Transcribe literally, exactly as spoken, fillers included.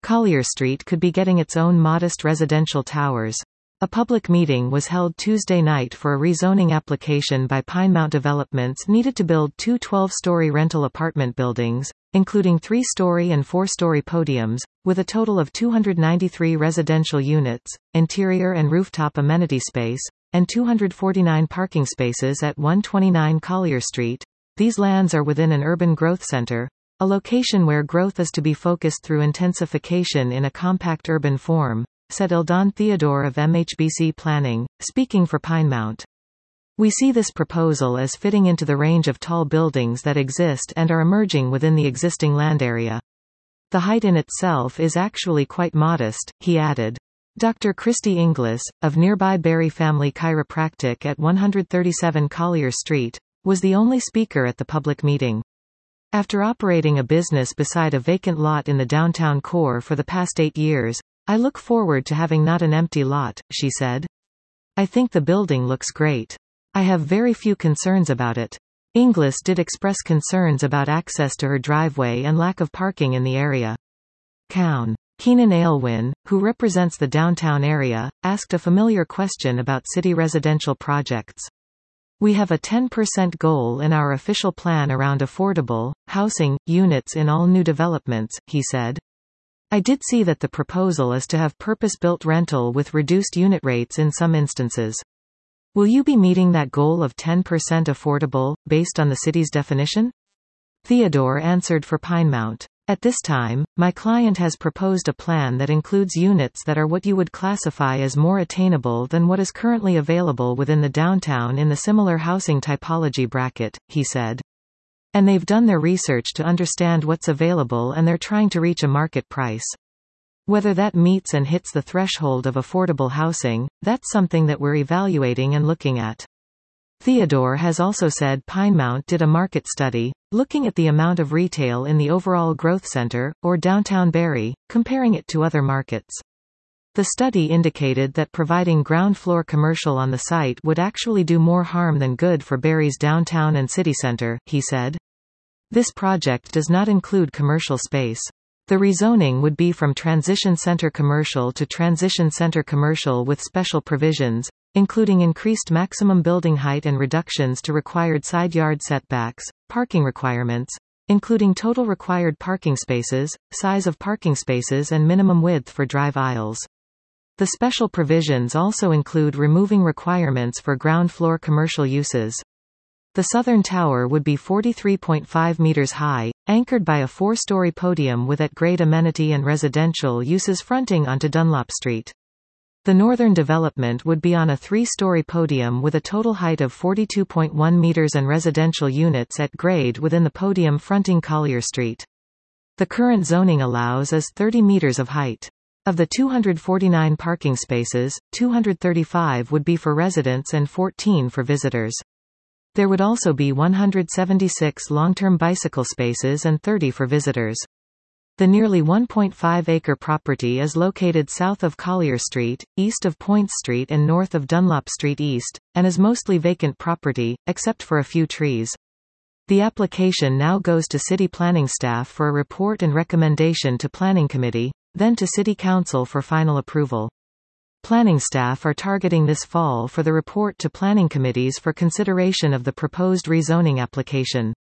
Collier Street could be getting its own modest residential towers. A public meeting was held Tuesday night for a rezoning application by Pinemount Developments needed to build two twelve-story rental apartment buildings, including three-story and four-story podiums, with a total of two hundred ninety-three residential units, interior and rooftop amenity space, and two hundred forty-nine parking spaces at one twenty-nine Collier Street. These lands are within an urban growth center, a location where growth is to be focused through intensification in a compact urban form, said Eldon Theodore of M H B C Planning, speaking for Pinemount. We see this proposal as fitting into the range of tall buildings that exist and are emerging within the existing land area. The height in itself is actually quite modest, he added. Doctor Christy Inglis, of nearby Berry Family Chiropractic at one thirty-seven Collier Street, was the only speaker at the public meeting. After operating a business beside a vacant lot in the downtown core for the past eight years, I look forward to having not an empty lot, she said. I think the building looks great. I have very few concerns about it. Inglis did express concerns about access to her driveway and lack of parking in the area. Cown. Keenan Aylwin, who represents the downtown area, asked a familiar question about city residential projects. We have a ten percent goal in our official plan around affordable housing units in all new developments, he said. I did see that the proposal is to have purpose-built rental with reduced unit rates in some instances. Will you be meeting that goal of ten percent affordable, based on the city's definition? Theodore answered for Pinemount. At this time, my client has proposed a plan that includes units that are what you would classify as more attainable than what is currently available within the downtown in the similar housing typology bracket, he said. And they've done their research to understand what's available and they're trying to reach a market price. Whether that meets and hits the threshold of affordable housing, that's something that we're evaluating and looking at. Theodore has also said Pinemount did a market study, looking at the amount of retail in the overall growth center, or downtown Barrie, comparing it to other markets. The study indicated that providing ground floor commercial on the site would actually do more harm than good for Barrie's downtown and city center, he said. This project does not include commercial space. The rezoning would be from transition center commercial to transition center commercial with special provisions, including increased maximum building height and reductions to required side yard setbacks, parking requirements, including total required parking spaces, size of parking spaces and minimum width for drive aisles. The special provisions also include removing requirements for ground floor commercial uses. The southern tower would be forty-three point five meters high, anchored by a four-story podium with at-grade amenity and residential uses fronting onto Dunlop Street. The northern development would be on a three-story podium with a total height of forty-two point one meters and residential units at grade within the podium fronting Collier Street. The current zoning allows is thirty meters of height. Of the two hundred forty-nine parking spaces, two hundred thirty-five would be for residents and fourteen for visitors. There would also be one hundred seventy-six long-term bicycle spaces and thirty for visitors. The nearly one point five acre property is located south of Collier Street, east of Point Street and north of Dunlop Street East, and is mostly vacant property, except for a few trees. The application now goes to City Planning staff for a report and recommendation to Planning Committee, then to City Council for final approval. Planning staff are targeting this fall for the report to planning committees for consideration of the proposed rezoning application.